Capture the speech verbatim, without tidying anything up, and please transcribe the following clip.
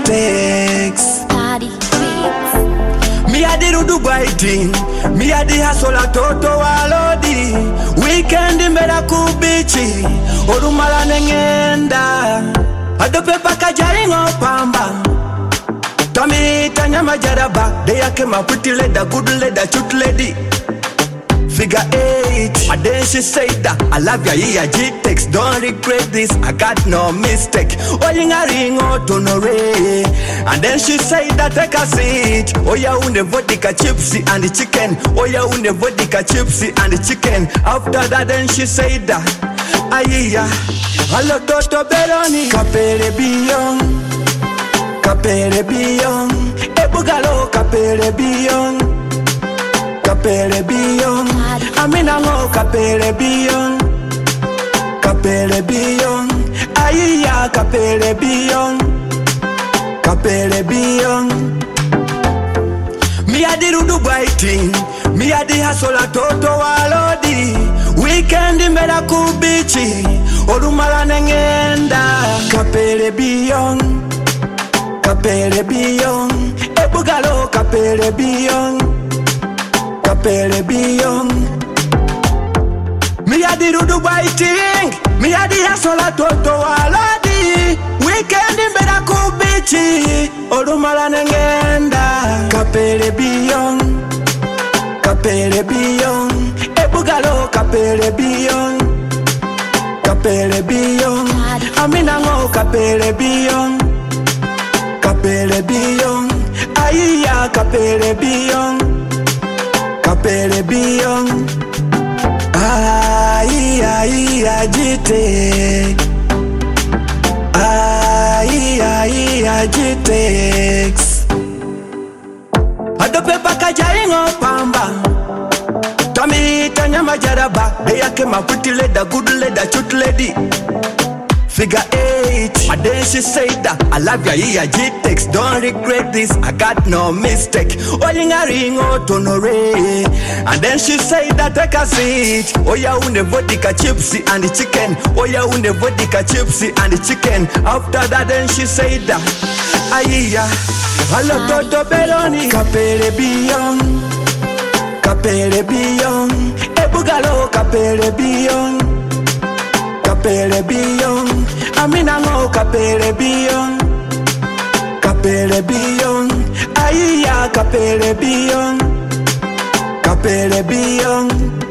G-Tex. Party beats. Me a the Dubai thing. Me a the hustle a toto walodi. Weekend mera kubichi. Orumala nengenda. Adope paka jaringo pamba. Tommy tanyama jaraba. They a kema pretty leather, good leather, cute lady. Figure eight. And then she said that I love ya, yeah, G-Tex. Don't regret this, I got no mistake. Oyin a ring out on a ray. And then she said that take a seat. Oh yeah, unde vodka chipsy and the chicken. Oh yeah, unde vodka chipsy and the chicken. After that then she said that Ayiya, hello Toto Beroni. Kapere biyon, kapere biyon. Ebugalo kapere biyon, kapere biyon. Amina mo kapere biyon, kapere biyon. Ayiya kapere biyon, kapere biyon. Me a the Dubai thing. Me a the hustle a toto walodi. Weekend mera kubichi. Orumala nengenda. Kapere biyon, kapere biyon. Ebugalo kapere biyon, kapere biyon. Me a the Dubai thing. Me a the hustle a toto walodi. Weekend mera kubichi. Orumala nengenda. Kapere biyon, kapere biyon. Ebugalo kapere biyon, kapere biyon. Amina ngo kapere biyon, kapere biyon. Ayiya kapere biyon, kapere biyon. Ayiya, ayiya G-Tex. Ayiya, ayiya G-Tex. Adope paka jaringo pamba. Tommy tanyama jaraba. They a kema pretty leather, good leather, cute lady. Figure eight. And then she said that I love ya, yeah, G-Tex. Don't regret this, I got no mistake. Oyin a ring out on a ray. And then she said that take a seat. Oh yeah, unde vodka chipsy and the chicken. Oh yeah, unde vodka chipsy and the chicken. After that then she said that Ayiya, hello Toto Beroni. Kapere biyon, kapere biyon. Ebugalo kapere biyon, kapere biyon. Amina ngo kapere biyon, kapere biyon. Ayiya kapere biyon, kapere biyon.